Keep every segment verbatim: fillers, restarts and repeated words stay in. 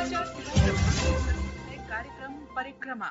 समाचार से कार्यक्रम परिक्रमा।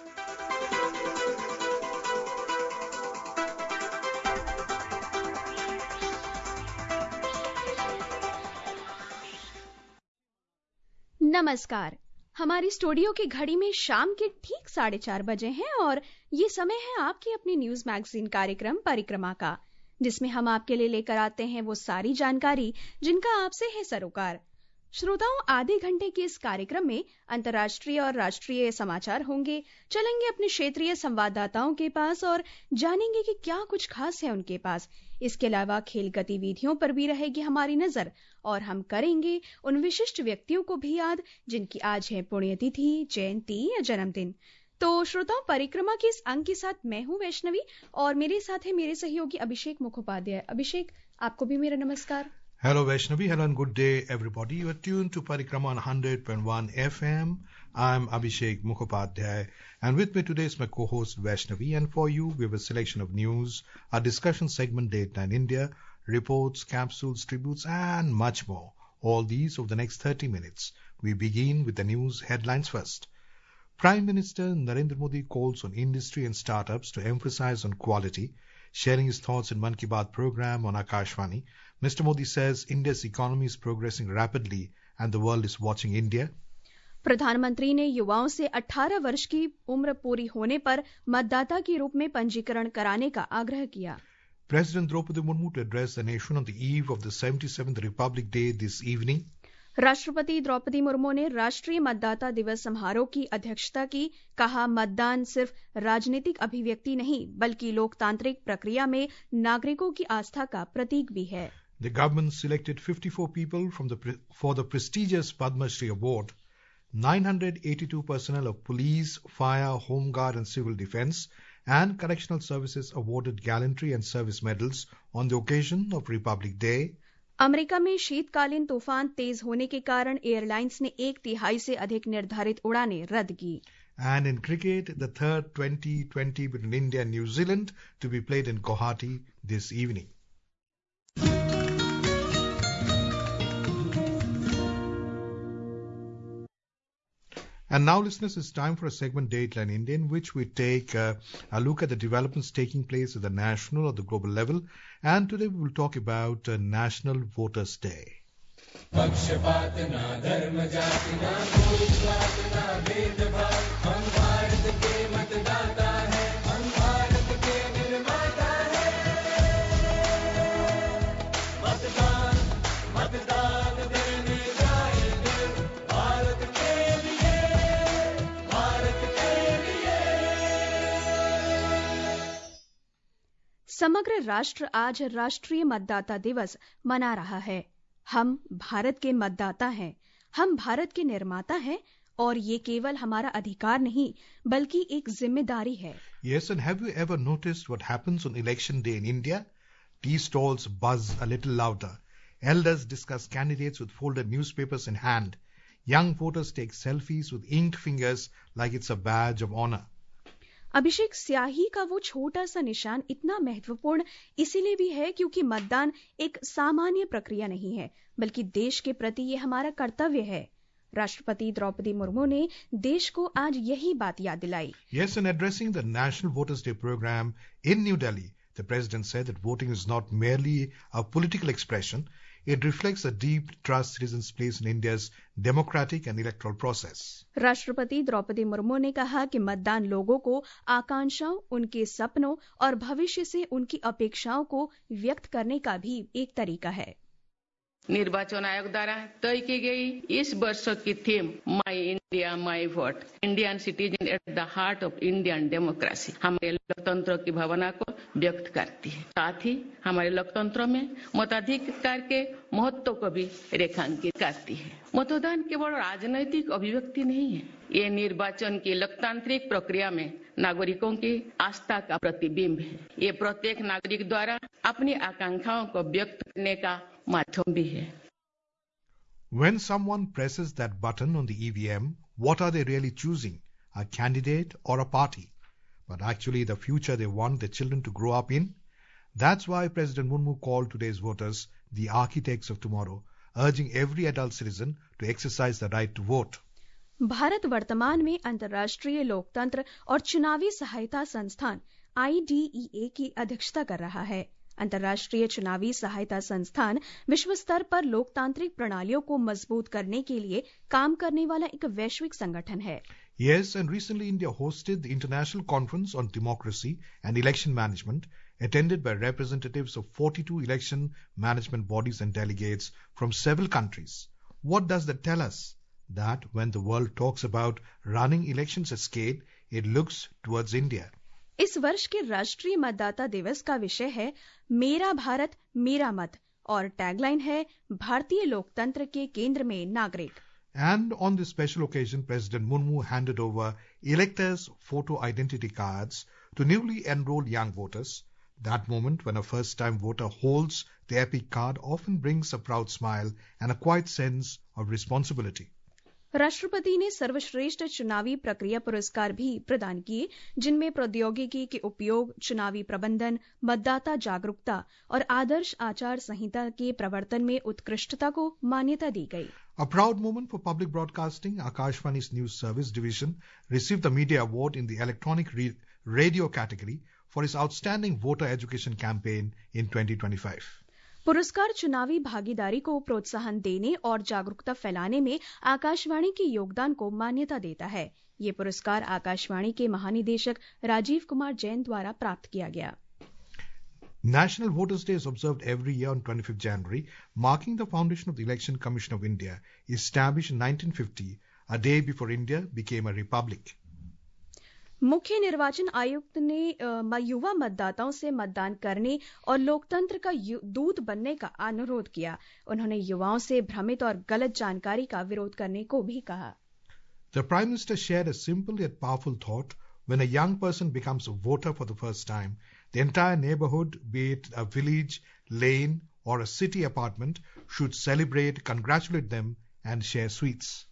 नमस्कार। हमारी स्टूडियो की घड़ी में शाम के ठीक साढ़े चार बजे हैं और ये समय है आपकी अपनी न्यूज मैगजीन कार्यक्रम परिक्रमा का, जिसमें हम आपके लिए लेकर आते हैं वो सारी जानकारी जिनका आपसे है सरोकार। श्रोताओं, आधे घंटे के इस कार्यक्रम में अंतर्राष्ट्रीय और राष्ट्रीय समाचार होंगे। चलेंगे अपने क्षेत्रीय संवाददाताओं के पास और जानेंगे कि क्या कुछ खास है उनके पास। इसके अलावा खेल गतिविधियों पर भी रहेगी हमारी नजर और हम करेंगे उन विशिष्ट व्यक्तियों को भी याद जिनकी आज है पुण्यतिथि, जयंती या जन्मदिन। तो श्रोताओं, परिक्रमा के इस अंक के साथ मैं हूं वैष्णवी और मेरे साथ है मेरे सहयोगी अभिषेक मुखोपाध्याय। अभिषेक, आपको भी मेरा नमस्कार। Hello Vaishnavi, hello and good day everybody. You are tuned to Parikrama on one hundred point one F M. I'm Abhishek Mukhopadhyay and with me today is my co-host Vaishnavi, and for you we have a selection of news, a discussion segment Dateline India, reports, capsules, tributes and much more. All these over the next thirty minutes. We begin with the news headlines first. Prime Minister Narendra Modi calls on industry and startups to emphasize on quality. Sharing his thoughts in Mann Ki Baat program on Akashvani, Mister Modi says India's economy is progressing rapidly and the world is watching India. प्रधानमंत्री ने युवाओं से अठारह वर्ष की उम्र पूरी होने पर मतदाता के रूप में पंजीकरण कराने का आग्रह किया। President Draupadi Murmu to address the nation on the eve of the seventy-seventh Republic Day this evening. राष्ट्रपति द्रौपदी मुर्मू ने राष्ट्रीय मतदाता दिवस समारोह की अध्यक्षता की। कहा, मतदान सिर्फ राजनीतिक अभिव्यक्ति नहीं बल्कि लोकतांत्रिक प्रक्रिया में नागरिकों की आस्था का प्रतीक भी है। The government selected fifty-four people from the for the prestigious Padma Shri Award. nine hundred eighty-two personnel of police, fire, home guard and civil defense and correctional services awarded gallantry and service medals on the occasion of Republic Day. America में शीतकालीन तूफान तेज होने के कारण airlines ने एक तिहाई से अधिक निर्धारित उड़ानें रद्द की। And in cricket, the third twenty twenty between India and New Zealand to be played in Guwahati this evening. And now, listeners, it's time for a segment Dateline India, in which we take uh, a look at the developments taking place at the national or the global level. And today we will talk about uh, National Voters' Day. समग्र राष्ट्र आज राष्ट्रीय मतदाता दिवस मना रहा है। हम भारत के मतदाता हैं, हम भारत के निर्माता हैं और ये केवल हमारा अधिकार नहीं बल्कि एक जिम्मेदारी है। Yes, and have you ever noticed what happens on election day in India? Tea stalls buzz a little louder. Elders discuss candidates with folded newspapers in hand. Young voters take selfies with inked fingers like it's a badge of honor. अभिषेक, स्याही का वो छोटा सा निशान इतना महत्वपूर्ण इसीलिए भी है क्योंकि मतदान एक सामान्य प्रक्रिया नहीं है बल्कि देश के प्रति ये हमारा कर्तव्य है। राष्ट्रपति द्रौपदी मुर्मू ने देश को आज यही बात याद दिलाई। Yes, in addressing the National Voters' Day program in New Delhi, the President said that voting is not merely a political expression. It reflects the deep trust citizens place in India's democratic and electoral process. राष्ट्रपति द्रौपदी मुर्मू ने कहा कि मतदान लोगों को आकांक्षाओं, उनके सपनों और भविष्य से उनकी अपेक्षाओं को व्यक्त करने का भी एक तरीका है। निर्वाचन आयोग द्वारा तय की गई इस वर्ष की theme my India my vote, Indian citizen at the heart of Indian democracy हमारे लोकतंत्र की भावना को व्यक्त करती है। साथ ही हमारे लोकतंत्र में मताधिकार के महत्व को भी रेखांकित करती है। मतदान केवल राजनैतिक अभिव्यक्ति नहीं है, ये निर्वाचन की लोकतांत्रिक प्रक्रिया में नागरिकों की आस्था का प्रतिबिंब है। ये प्रत्येक नागरिक द्वारा अपनी आकांक्षाओं को व्यक्त करने का माध्यम भी है। When someone presses that button on the E V M, what are they really choosing? A candidate or a party? But actually the future they want their children to grow up in? That's why President Murmu called today's voters the architects of tomorrow, urging every adult citizen to exercise the right to vote. Bharat वर्तमान में अंतर्राष्ट्रीय लोकतंत्र और चुनावी सहायता संस्थान I D E ए की अध्यक्षता कर रहा है। अंतर्राष्ट्रीय चुनावी सहायता संस्थान विश्व स्तर पर लोकतांत्रिक प्रणालियों को मजबूत करने के लिए काम करने वाला एक वैश्विक संगठन है। Yes, and recently India hosted the International Conference on Democracy and Election Management, attended by representatives of forty-two election management bodies and delegates from several countries. What does that tell us? That when the world talks about running elections at scale, it looks towards India. इस वर्ष के राष्ट्रीय मतदाता दिवस का विषय है मेरा भारत मेरा मत और टैगलाइन है भारतीय लोकतंत्र के केंद्र में नागरिक। And on this special occasion, President Murmu handed over electors' photo identity cards to newly enrolled young voters. That moment when a first-time voter holds the epic card often brings a proud smile and a quiet sense of responsibility. राष्ट्रपति ने सर्वश्रेष्ठ चुनावी प्रक्रिया पुरस्कार भी प्रदान किए, जिनमें प्रौद्योगिकी के उपयोग, चुनावी प्रबंधन, मतदाता जागरूकता और आदर्श आचार संहिता के प्रवर्तन में उत्कृष्टता को मान्यता दी गई। A proud moment for public broadcasting. Akashvani's news service division received the media award in the electronic re- radio category for its outstanding voter education campaign in twenty twenty-five. पुरस्कार चुनावी भागीदारी को प्रोत्साहन देने और जागरूकता फैलाने में आकाशवाणी के योगदान को मान्यता देता है। ये पुरस्कार आकाशवाणी के महानिदेशक राजीव कुमार जैन द्वारा प्राप्त किया गया। National Voters' Day is observed every year on twenty-fifth January, marking the foundation of the Election Commission of India, established in nineteen fifty, a day before India became a republic. मुख्य निर्वाचन आयुक्त ने युवा मतदाताओं से मतदान करने और लोकतंत्र का दूत बनने का अनुरोध किया। उन्होंने युवाओं से भ्रमित और गलत जानकारी का विरोध करने को भी कहा। The Prime Minister shared a simple yet powerful thought. When a young person becomes a voter for the first time, the entire neighborhood, be it a village, lane, or a city apartment, should celebrate, congratulate them, and share sweets.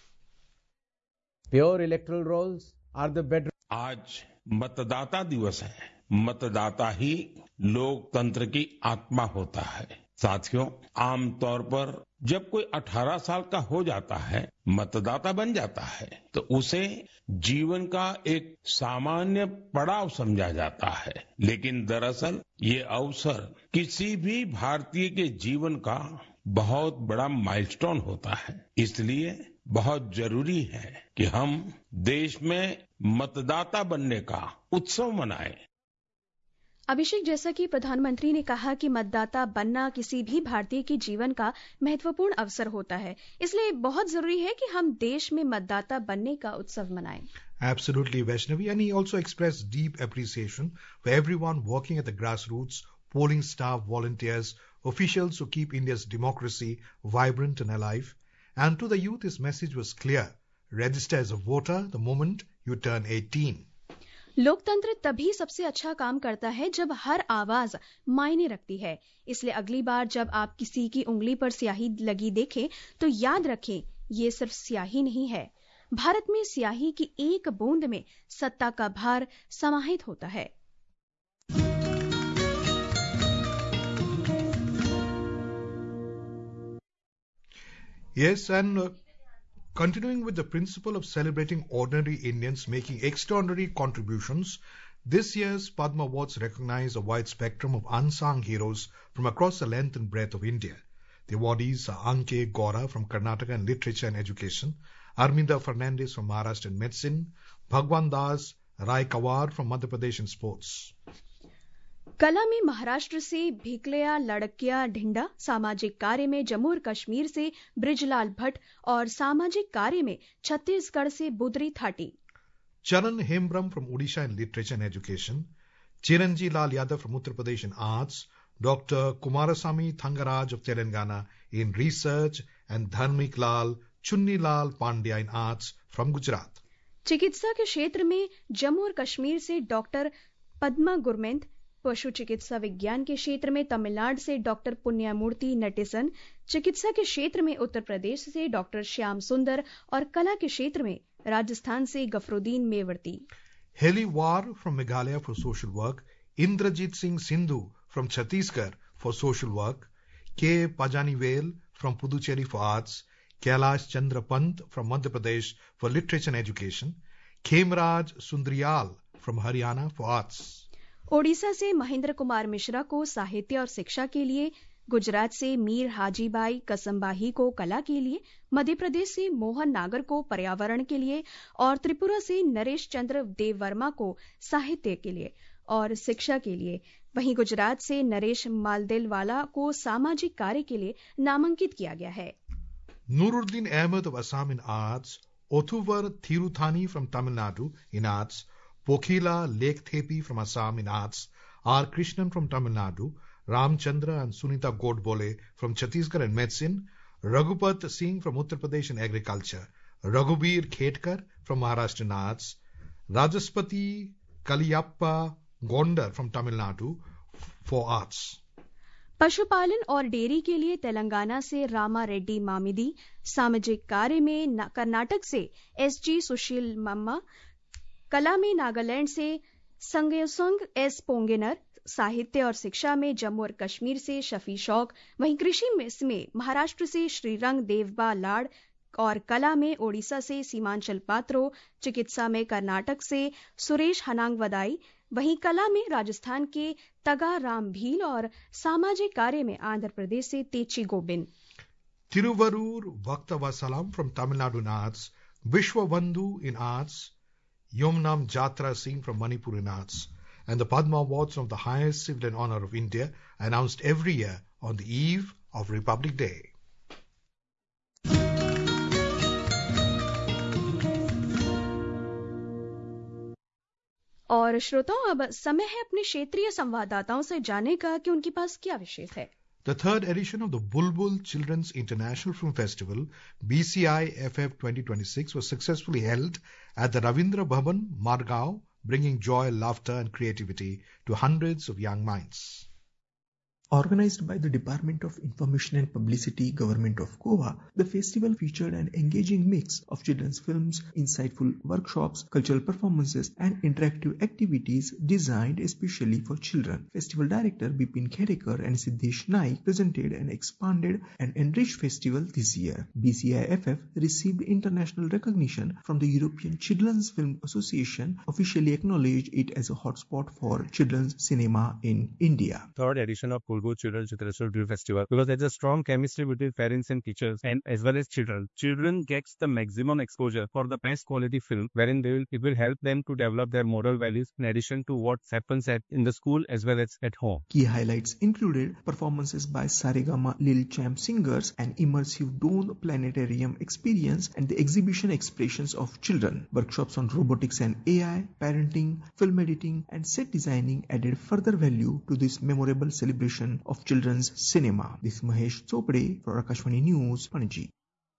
Pure electoral rolls are the bedrock. आज मतदाता दिवस है। मतदाता ही लोकतंत्र की आत्मा होता है। साथियों, आमतौर पर जब कोई अठारह साल का हो जाता है, मतदाता बन जाता है, तो उसे जीवन का एक सामान्य पड़ाव समझा जाता है। लेकिन दरअसल ये अवसर किसी भी भारतीय के जीवन का बहुत बड़ा माइलस्टोन होता है। इसलिए बहुत जरूरी है कि हम देश में मतदाता बनने का उत्सव मनाएं। अभिषेक, जैसा कि प्रधानमंत्री ने कहा कि मतदाता बनना किसी भी भारतीय के जीवन का महत्वपूर्ण अवसर होता है, इसलिए बहुत जरूरी है कि हम देश में मतदाता बनने का उत्सव मनाएं। Absolutely, Vaishnavi, and he also expressed deep appreciation for everyone working at the grassroots, polling staff, volunteers, officials who keep India's democracy vibrant and alive. And to the youth, his message was clear. Register as a voter the moment you turn eighteen. लोकतंत्र तभी सबसे अच्छा काम करता है जब हर आवाज मायने रखती है। इसलिए अगली बार जब आप किसी की उंगली पर स्याही लगी देखें, तो याद रखें, ये सिर्फ स्याही नहीं है। भारत में स्याही की एक बूंद में सत्ता का भार समाहित होता है। Yes, and uh, continuing with the principle of celebrating ordinary Indians making extraordinary contributions, this year's Padma Awards recognize a wide spectrum of unsung heroes from across the length and breadth of India. The awardees are Anke Gora from Karnataka in Literature and Education, Arminda Fernandez from Maharashtra in Medicine, Bhagwan Das Rai Kawar from Madhya Pradesh in Sports. कला में महाराष्ट्र से भिकलया लड़किया ढिंडा, सामाजिक कार्य में जम्मू और कश्मीर से ब्रिजलाल भट्ट और सामाजिक कार्य में छत्तीसगढ़ से Budri थाटी. Charan Hembram from Odisha in Literature and Education, Chiranji Lal Yadav from Uttar Pradesh in Arts, Doctor Kumarasamy Thangaraj of Telangana in Research, and Dharmik Lal Chunni Lal Pandya in Arts from Gujarat. चिकित्सा के क्षेत्र में जम्मू और कश्मीर से doctor Padma गुरमेंत, पशु चिकित्सा विज्ञान के क्षेत्र में तमिलनाडु से डॉक्टर पुण्यामूर्ति नटेसन, चिकित्सा के क्षेत्र में उत्तर प्रदेश से डॉक्टर श्याम सुंदर और कला के क्षेत्र में राजस्थान से Gafaruddin मेवर्ती. Heli War from Meghalaya for social work, Indrajit Singh Sindhu from Chhattisgarh for social work, K. Pajanivel from Puducherry for arts, Kailash Chandra Pant from Madhya Pradesh for literature and education, Khemraj Sundriyal from Haryana for arts. Odisha से महेंद्र कुमार मिश्रा को साहित्य और शिक्षा के लिए, गुजरात से मीर हाजीबाई कसमबाही को कला के लिए, मध्य प्रदेश से मोहन नागर को पर्यावरण के लिए और त्रिपुरा से नरेश चंद्र देव वर्मा को साहित्य के लिए और शिक्षा के लिए, वहीं गुजरात से नरेश मालदेलवाला को सामाजिक कार्य के लिए नामांकित किया गया है. Nuruddin Ahmed of Assam in arts, Othuvar Thiruthani from Tamil Nadu in arts, Pokhila Lekthepi from Assam in arts, R. Krishnan from Tamil Nadu, Ramchandra and Sunita Godbole from Chhattisgarh in medicine, Raghupat Singh from Uttar Pradesh in agriculture, Raghubir Khetkar from Maharashtra in arts, Rajaspati Kaliyappa Gondar from Tamil Nadu for arts. पशुपालन और dairy के लिए तेलंगाना से रामा रेड्डी मामिदी, सामाजिक कार्य में कर्नाटक से S G सुशील मम्मा, कला में नागालैंड से संगयोसंग एस पोंगेनर, साहित्य और शिक्षा में जम्मू और कश्मीर से शफी शौक, वहीं कृषि में महाराष्ट्र से श्रीरंग देवबा लाड़ और कला में ओडिशा से सीमांचल पात्रो, चिकित्सा में कर्नाटक से सुरेश हनांग वदाई, वहीं कला में राजस्थान के तगा राम भील और सामाजिक कार्य में आंध्र प्रदेश से Techi Gobin. Tiruvarur Bhaktavasalam from Tamil Nadu in arts, Vishwabandhu in arts, Yomnam Jatra Singh from Manipur in arts, and the Padma Awards of the highest civil and honor of India announced every year on the eve of Republic Day. और श्रोताओं, अब समय है अपने क्षेत्रीय संवाददाताओं से जानने का कि उनके पास क्या विशेष है. The third edition of the Bulbul Children's International Film Festival, B C I F F twenty twenty-six, was successfully held at the Ravindra Bhavan, Margao, bringing joy, laughter and creativity to hundreds of young minds. Organized by the Department of Information and Publicity, Government of Goa, the festival featured an engaging mix of children's films, insightful workshops, cultural performances, and interactive activities designed especially for children. Festival director Bipin Khedekar and Siddhesh Naik presented an expanded and enriched festival this year. B C I F F received international recognition from the European Children's Film Association, officially acknowledged it as a hotspot for children's cinema in India. Third edition of Bulbul Children's International Film Festival, because there's a strong chemistry between parents and teachers, and as well as children. Children gets the maximum exposure for the best quality film, wherein they will, it will help them to develop their moral values in addition to what happens at in the school as well as at home. Key highlights included performances by Saregama Lil Champ singers, an immersive Dawn planetarium experience, and the exhibition expressions of children. Workshops on robotics and A I, parenting, film editing, and set designing added further value to this memorable celebration of children's cinema. This is Mahesh Chopade for Akashvani News, Panaji.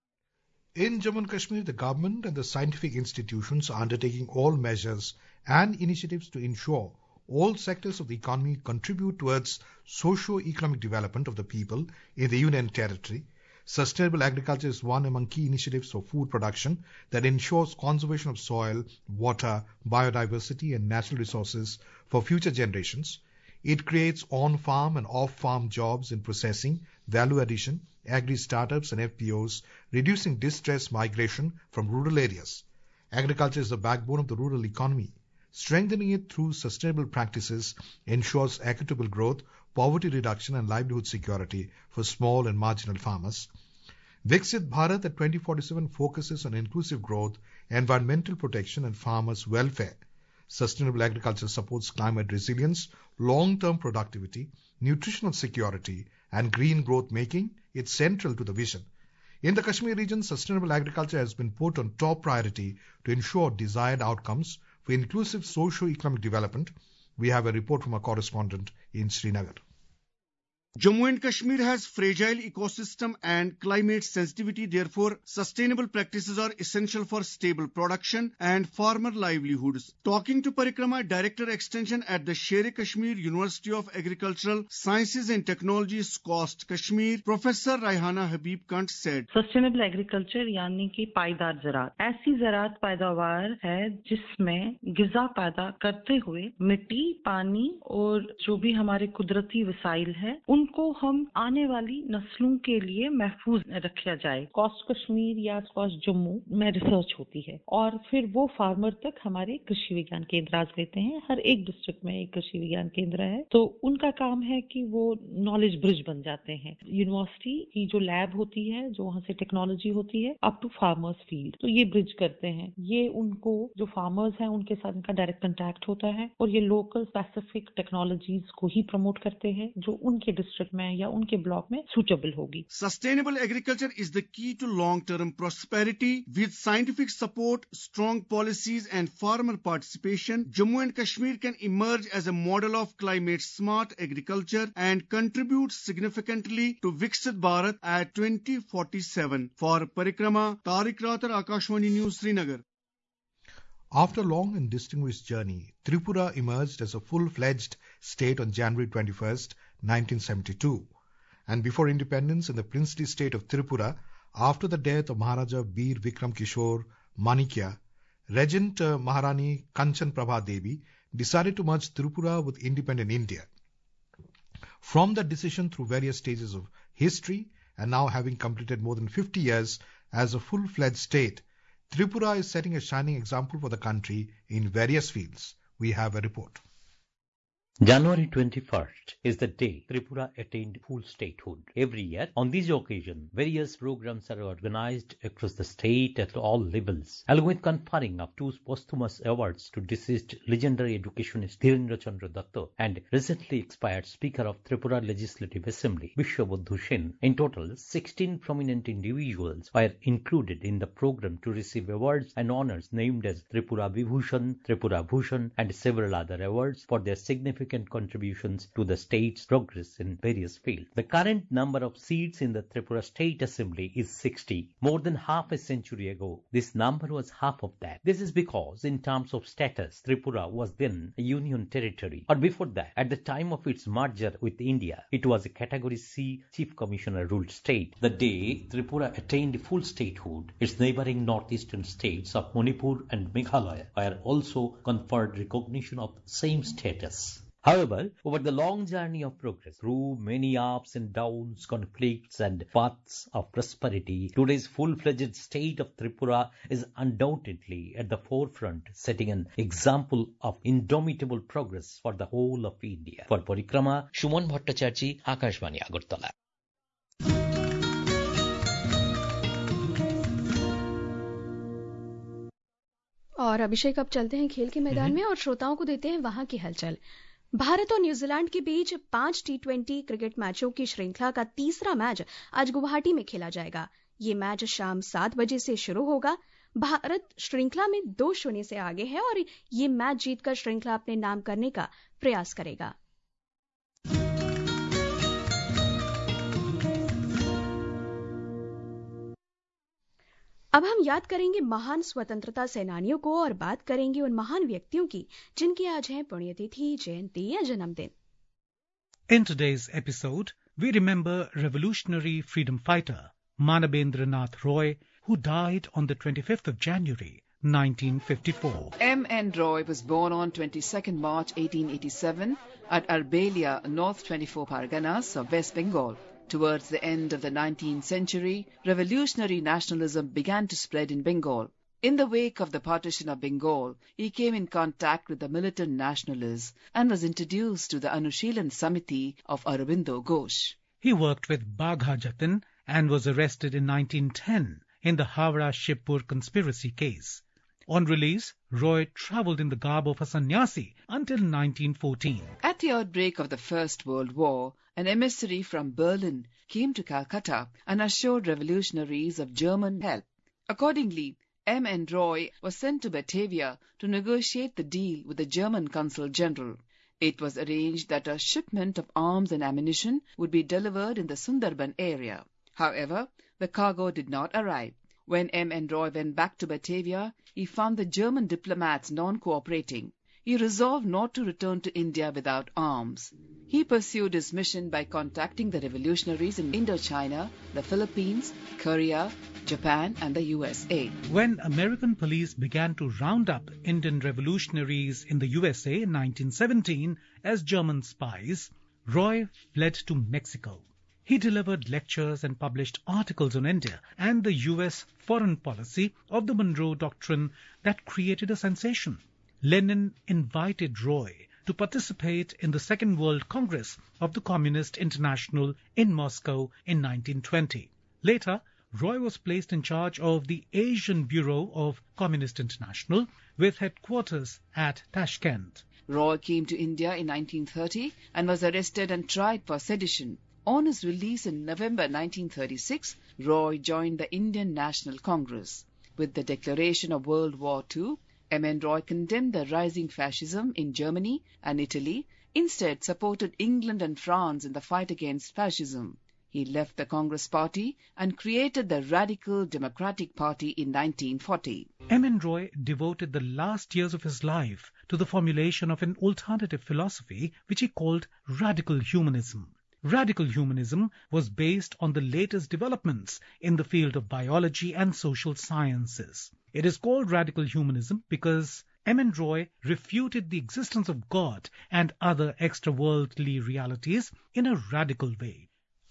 In Jammu and Kashmir, the government and the scientific institutions are undertaking all measures and initiatives to ensure all sectors of the economy contribute towards socio-economic development of the people in the Union Territory. Sustainable agriculture is one among key initiatives for food production that ensures conservation of soil, water, biodiversity and natural resources for future generations. It creates on-farm and off-farm jobs in processing, value addition, agri-startups and F P Os, reducing distress migration from rural areas. Agriculture is the backbone of the rural economy. Strengthening it through sustainable practices ensures equitable growth, poverty reduction and livelihood security for small and marginal farmers. Viksit Bharat at twenty forty-seven focuses on inclusive growth, environmental protection and farmers' welfare. Sustainable agriculture supports climate resilience, long-term productivity, nutritional security, and green growth, making it central to the vision. In the Kashmir region, sustainable agriculture has been put on top priority to ensure desired outcomes for inclusive socio-economic development. We have a report from our correspondent in Srinagar. Jammu and Kashmir has fragile ecosystem and climate sensitivity. Therefore, sustainable practices are essential for stable production and farmer livelihoods. Talking to Parikrama Director Extension at the Sher-e-Kashmir University of Agricultural Sciences and Technologies, Coast Kashmir, Professor Raihana Habib Kant said, Sustainable agriculture यानी कि पायदार ज़राअत ऐसी ज़राअत पैदावार है जिसमें ग़िज़ा पैदा करते हुए मिट्टी, पानी और जो भी हमारे कुदरती वसाइल है उन उनको हम आने वाली नस्लों के लिए महफूज रखा जाए। कॉस्ट कश्मीर या कॉस्ट जम्मू में रिसर्च होती है और फिर वो फार्मर तक हमारे कृषि विज्ञान केंद्र आ देते हैं। हर एक डिस्ट्रिक्ट में एक कृषि विज्ञान केंद्र है, तो उनका काम है कि वो नॉलेज ब्रिज बन जाते हैं। यूनिवर्सिटी की जो लैब होती है, जो वहाँ से टेक्नोलॉजी होती है, अप टू फार्मर्स फील्ड, तो ये ब्रिज करते हैं। ये उनको जो फार्मर्स हैं उनके साथ इनका डायरेक्ट कंटैक्ट होता है और ये लोकल स्पेसिफिक टेक्नोलॉजीज को ही प्रमोट करते हैं जो उनके डिस्ट्रिक्ट में या उनके ब्लॉक में सूटेबल होगी। Sustainable agriculture is the key to long-term prosperity. With scientific support, strong policies and farmer participation, Jammu and Kashmir can emerge as a model of climate-smart agriculture and contribute significantly to Viksit Bharat at twenty forty-seven. For Parikrama, Tariq Rathar, Akashvani News, Srinagar. After a long and distinguished journey, Tripura emerged as a full-fledged state on January twenty-first, nineteen seventy-two. And before independence in the princely state of Tripura, after the death of Maharaja Bir Vikram Kishore Manikya, Regent uh, Maharani Kanchan Prabha Devi decided to merge Tripura with independent India. From that decision through various stages of history and now having completed more than fifty years as a full-fledged state, Tripura is setting a shining example for the country in various fields. We have a report. January twenty-first is the day Tripura attained full statehood. Every year, on this occasion, various programs are organized across the state at all levels, along with conferring of two posthumous awards to deceased legendary educationist Dhirendra Chandra Datta and recently expired Speaker of Tripura Legislative Assembly, Vishwabodhu Sen. In total, sixteen prominent individuals were included in the program to receive awards and honors named as Tripura Vibhushan, Tripura Bhushan, and several other awards for their significant contributions to the state's progress in various fields. The current number of seats in the Tripura State Assembly is sixty. More than half a century ago, this number was half of that. This is because, in terms of status, Tripura was then a union territory. Or before that, at the time of its merger with India, it was a Category C Chief Commissioner ruled state. The day Tripura attained full statehood, its neighboring northeastern states of Manipur and Meghalaya were also conferred recognition of the same status. However, over the long journey of progress, through many ups and downs, conflicts and paths of prosperity, today's full-fledged state of Tripura is undoubtedly at the forefront, setting an example of indomitable progress for the whole of India. For Parikrama, Shuman Bhattacharjee, Akashvani Agartala. और अभिषेक, अब चलते हैं खेल के मैदान में और श्रोताओं को देते हैं वहां की हलचल। भारत और न्यूजीलैंड के बीच पांच टी ट्वेंटी क्रिकेट मैचों की श्रृंखला का तीसरा मैच आज गुवाहाटी में खेला जाएगा। ये मैच शाम सात बजे से शुरू होगा। भारत श्रृंखला में दो शून्य से आगे है और ये मैच जीतकर श्रृंखला अपने नाम करने का प्रयास करेगा। अब हम याद करेंगे महान स्वतंत्रता सेनानियों को और बात करेंगे उन महान व्यक्तियों की जिनकी आज है पुण्यतिथि, जयंती या जन्मदिन। In today's episode, we remember revolutionary freedom fighter Manabendra Nath Roy, who died on the twenty-fifth of January, nineteen fifty-four. M N Roy was born on twenty-second March eighteen eighty-seven at Arbelia, North twenty-four Parganas of West Bengal. Towards the end of the nineteenth century, revolutionary nationalism began to spread in Bengal. In the wake of the partition of Bengal, he came in contact with the militant nationalists and was introduced to the Anushilan Samiti of Aurobindo Ghosh. He worked with Bagha Jatin and was arrested in nineteen ten in the Howrah-Shibpur conspiracy case. On release, Roy travelled in the garb of a sannyasi until nineteen fourteen. At the outbreak of the First World War, an emissary from Berlin came to Calcutta and assured revolutionaries of German help. Accordingly, M N Roy was sent to Batavia to negotiate the deal with the German Consul General. It was arranged that a shipment of arms and ammunition would be delivered in the Sundarban area. However, the cargo did not arrive. When M N Roy went back to Batavia, he found the German diplomats non-cooperating. He resolved not to return to India without arms. He pursued his mission by contacting the revolutionaries in Indochina, the Philippines, Korea, Japan, and the U S A. When American police began to round up Indian revolutionaries in the U S A in nineteen seventeen as German spies, Roy fled to Mexico. He delivered lectures and published articles on India and the U S foreign policy of the Monroe Doctrine that created a sensation. Lenin invited Roy to participate in the Second World Congress of the Communist International in Moscow in nineteen twenty. Later, Roy was placed in charge of the Asian Bureau of Communist International with headquarters at Tashkent. Roy came to India in nineteen thirty and was arrested and tried for sedition. On his release in November nineteen thirty-six, Roy joined the Indian National Congress. With the declaration of World War Two, M N Roy condemned the rising fascism in Germany and Italy, instead supported England and France in the fight against fascism. He left the Congress Party and created the Radical Democratic Party in nineteen forty. M N Roy devoted the last years of his life to the formulation of an alternative philosophy which he called radical humanism. Radical humanism was based on the latest developments in the field of biology and social sciences. It is called radical humanism because M N Roy refuted the existence of God and other extraworldly realities in a radical way.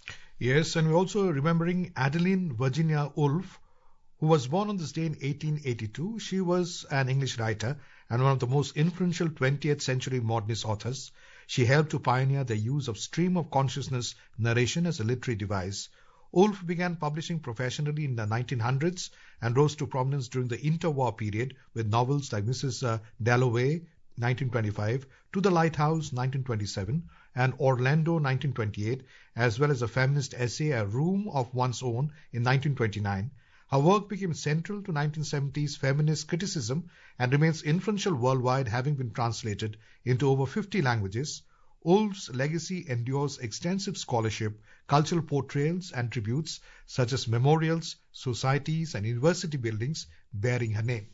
Yes, and we're also remembering Adeline Virginia Woolf, who was born on this day in eighteen eighty-two. She was an English writer and one of the most influential twentieth century modernist authors. She helped to pioneer the use of stream of consciousness narration as a literary device. Woolf began publishing professionally in the nineteen hundreds and rose to prominence during the interwar period with novels like Missus Uh, Dalloway, nineteen twenty-five, To the Lighthouse, nineteen twenty-seven, and Orlando, nineteen twenty-eight, as well as a feminist essay, A Room of One's Own, in nineteen twenty-nine. Her work became central to nineteen seventies feminist criticism and remains influential worldwide, having been translated into over fifty languages. Woolf's legacy endures extensive scholarship, cultural portrayals and tributes such as memorials, societies and university buildings bearing her name.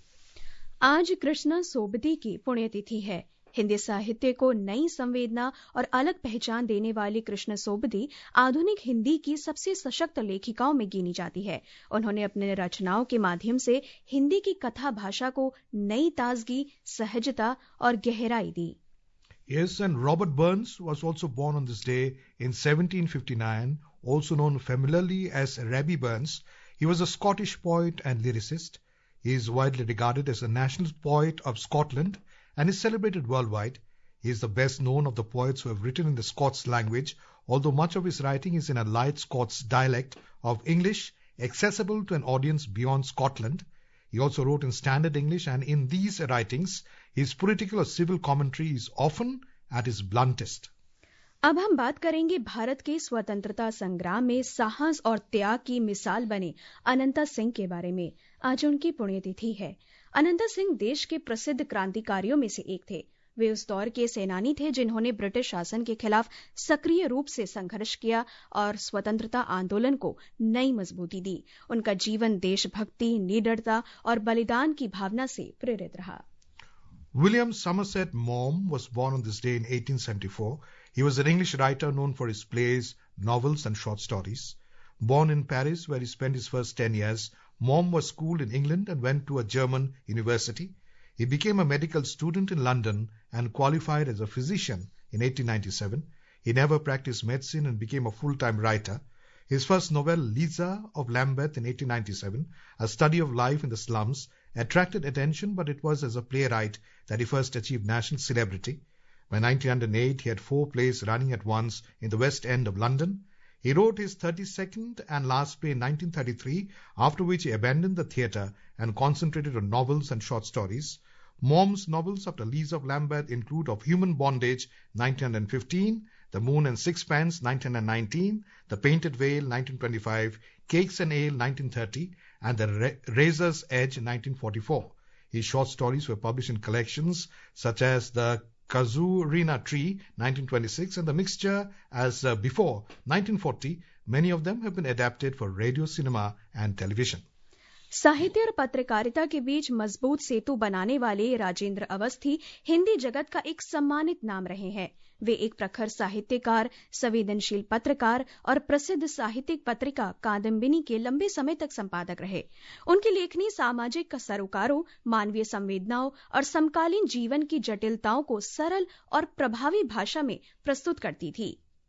आज कृष्णा सोबती की पुण्यतिथि है। हिंदी साहित्य को नई संवेदना और अलग पहचान देने वाली कृष्ण सोबती आधुनिक हिंदी की सबसे सशक्त लेखिकाओं में गिनी जाती है। उन्होंने अपने रचनाओं के माध्यम से हिंदी की कथा भाषा को नई ताजगी, सहजता और गहराई दी। Yes, and Robert Burns was also born on this day in seventeen fifty-nine, also known familiarly as Rabbie Burns. He was a Scottish poet and lyricist. He is widely regarded as a national poet of Scotland and is celebrated worldwide. He is the best known of the poets who have written in the Scots language, although much of his writing is in a light Scots dialect of English, accessible to an audience beyond Scotland. He also wrote in standard English, and in these writings, his political or civil commentary is often at his bluntest. अब हम बात करेंगे भारत के स्वतंत्रता संग्राम में साहस और त्याग की मिसाल बने अनंता सिंह के बारे में। आज उनकी पुण्यतिथि है। अनंता सिंह देश के प्रसिद्ध क्रांतिकारियों में से एक थे। वे उस दौर के सेनानी थे जिन्होंने ब्रिटिश शासन के खिलाफ सक्रिय रूप से संघर्ष किया और स्वतंत्रता आंदोलन को नई मजबूती दी। उनका जीवन देशभक्ति, निडरता और बलिदान की भावना से प्रेरित रहा। William Somerset Maugham was born on this day in eighteen seventy-four. He was an English writer known for his plays, novels and short stories. Born in Paris, where he spent his first ten years, Maugham was schooled in England and went to a German university. He became a medical student in London and qualified as a physician in eighteen ninety-seven. He never practiced medicine and became a full-time writer. His first novel, Lisa of Lambeth in eighteen ninety-seven, a study of life in the slums, attracted attention, but it was as a playwright that he first achieved national celebrity. By nineteen oh eight, he had four plays running at once in the West End of London. He wrote his thirty-second and last play in nineteen thirty-three, after which he abandoned the theatre and concentrated on novels and short stories. Maugham's novels after Lisa of Lambeth include Of Human Bondage, nineteen fifteen, The Moon and Sixpence, nineteen nineteen, The Painted Veil, nineteen twenty-five, Cakes and Ale, nineteen thirty, and The Ra- Razor's Edge, nineteen forty-four. His short stories were published in collections such as The Casuarina Tree, nineteen twenty-six, and The Mixture as uh, Before, nineteen forty. Many of them have been adapted for radio, cinema, and television. साहित्य और पत्रकारिता के बीच मजबूत सेतु बनाने वाले राजेंद्र अवस्थी हिंदी जगत का एक सम्मानित नाम रहे हैं। वे एक प्रखर साहित्यकार, संवेदनशील पत्रकार और प्रसिद्ध साहित्यिक पत्रिका कादम्बिनी के लंबे समय तक संपादक रहे। उनकी लेखनी सामाजिक सरोकारों, मानवीय संवेदनाओं और समकालीन जीवन की जटिलताओं को सरल और प्रभावी भाषा में प्रस्तुत करती थी।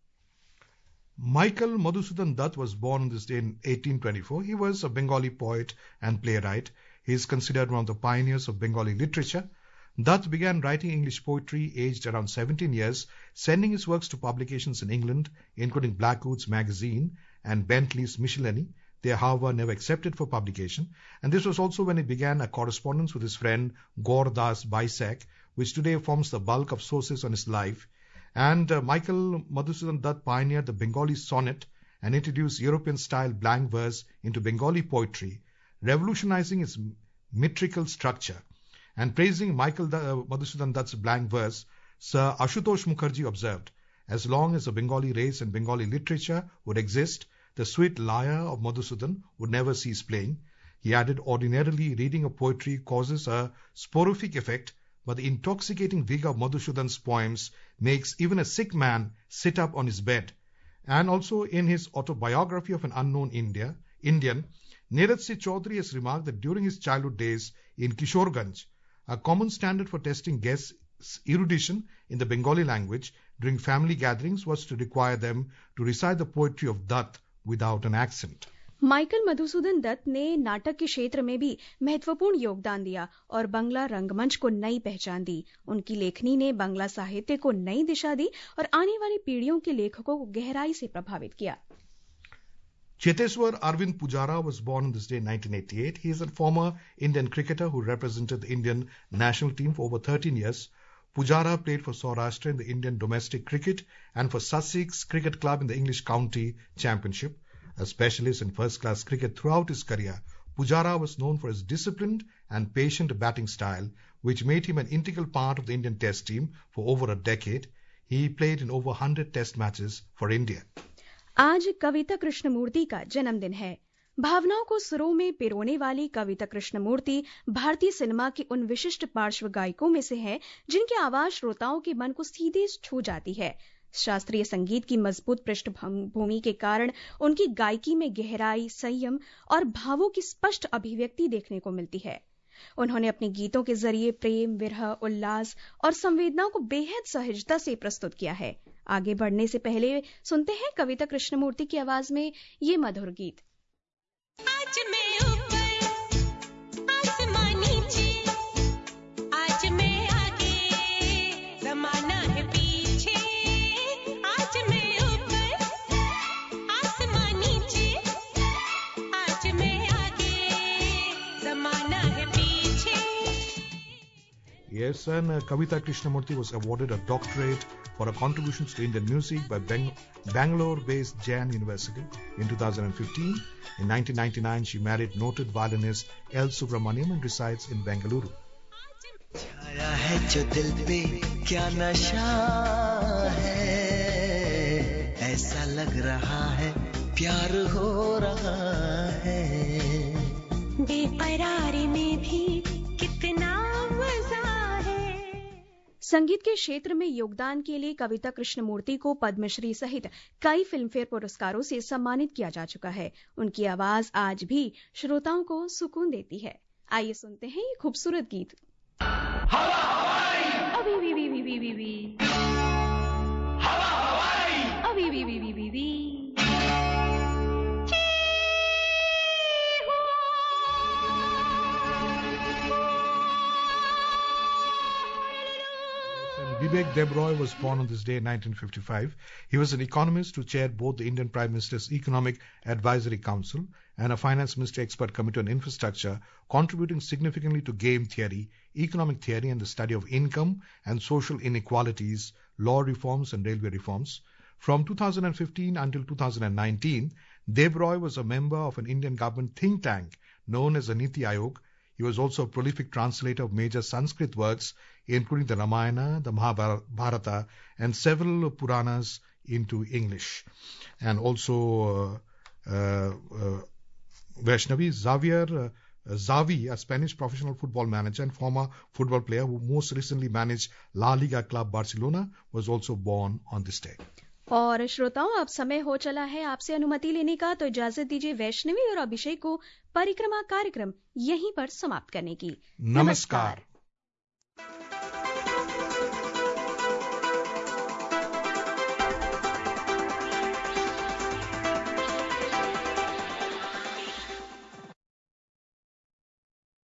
Michael Madhusudan Dutt was born on this day in eighteen twenty-four. He was a Bengali poet and playwright. He is considered one of the pioneers of Bengali literature. Dutt began writing English poetry aged around seventeen years, sending his works to publications in England, including Blackwood's Magazine and Bentley's Miscellany. They, however, never accepted for publication. And this was also when he began a correspondence with his friend Gauradas Baisak, which today forms the bulk of sources on his life. And uh, Michael Madhusudan Dutt pioneered the Bengali sonnet and introduced European-style blank verse into Bengali poetry, revolutionizing its metrical structure. And praising Michael uh, Madhusudan Dutt's blank verse, Sir Ashutosh Mukherjee observed, as long as the Bengali race and Bengali literature would exist, the sweet lyre of Madhusudan would never cease playing. He added, ordinarily reading of poetry causes a sporific effect, but the intoxicating vigor of Madhusudan's poems makes even a sick man sit up on his bed. And also in his autobiography of an unknown India, Indian, Neeraj Singh Chaudhary has remarked that during his childhood days in Kishorganj, a common standard for testing guests' erudition in the Bengali language during family gatherings was to require them to recite the poetry of Dutt without an accent. Michael Madhusudan Dutt ने नाटक के क्षेत्र में भी महत्वपूर्ण योगदान दिया और बंगला रंगमंच को नई पहचान दी। उनकी लेखनी ने बंगला साहित्य को नई दिशा दी और आने वाली पीढ़ियों के लेखकों को गहराई से प्रभावित किया। Cheteshwar Arvind Pujara was born on this day in nineteen eighty-eight. He is a former Indian cricketer who represented the Indian national team for over thirteen years. Pujara played for Saurashtra in the Indian domestic cricket and for Sussex Cricket Club in the English County Championship. A specialist in first-class cricket throughout his career, Pujara was known for his disciplined and patient batting style, which made him an integral part of the Indian Test team for over a decade. He played in over one hundred Test matches for India. आज कविता कृष्णमूर्ति का जन्मदिन है। भावनाओं को सुरों में पिरोने वाली कविता कृष्णमूर्ति भारतीय सिनेमा के उन विशिष्ट पार्श्व गायकों में से है जिनकी आवाज श्रोताओं के मन को सीधे छू जाती है। शास्त्रीय संगीत की मजबूत पृष्ठभूमि के कारण उनकी गायकी में गहराई, संयम और भावों की स्पष्ट अभिव्यक्ति देखने को मिलती है। उन्होंने अपने गीतों के जरिए प्रेम, विरह, उल्लास और संवेदनाओं को बेहद सहजता से प्रस्तुत किया है। आगे बढ़ने से पहले सुनते हैं कविता कृष्णमूर्ति की आवाज में ये मधुर गीत। आज मैं ऊपर, आसमां नीचे, आज मैं आगे, ज़माना है पीछे। आज मैं ऊपर, आसमां नीचे, आज मैं आगे, ज़माना है पीछे। Yes, and uh, Kavita Krishnamurti was awarded a doctorate for her contributions to Indian music by Bang- Bangalore-based Jain University in two thousand fifteen. In nineteen ninety-nine, she married noted violinist L. Subramaniam and resides in Bengaluru. छाया है जो दिल पे क्या नशा है, ऐसा लग रहा है प्यार हो रहा है, बेकरारी में भी कितना मजा है। संगीत के क्षेत्र में योगदान के लिए कविता कृष्णमूर्ति को पद्मश्री सहित कई फिल्मफेयर पुरस्कारों से सम्मानित किया जा चुका है। उनकी आवाज आज भी श्रोताओं को सुकून देती है। आइए सुनते हैं ये खूबसूरत गीत। हवा हवाई, अभी भी भी भी भी भी भी, हवा हवाई, अभी भी भी भी भी भी। Vivek Debroy was born on this day in nineteen fifty-five. He was an economist who chaired both the Indian Prime Minister's Economic Advisory Council and a Finance Ministry Expert Committee on Infrastructure, contributing significantly to game theory, economic theory and the study of income and social inequalities, law reforms and railway reforms. From two thousand fifteen until two thousand nineteen, Debroy was a member of an Indian government think tank known as the Niti Aayog. He was also a prolific translator of major Sanskrit works, including the Ramayana, the Mahabharata, and several Puranas into English. And also uh, uh, uh, Vaishnavi, Xavier uh, Xavi, a Spanish professional football manager and former football player who most recently managed La Liga club Barcelona, was also born on this day. और श्रोताओं, अब समय हो चला है आपसे अनुमति लेने का, तो इजाजत दीजिए वैष्णवी और अभिषेक को परिक्रमा कार्यक्रम यहीं पर समाप्त करने की। नमस्कार।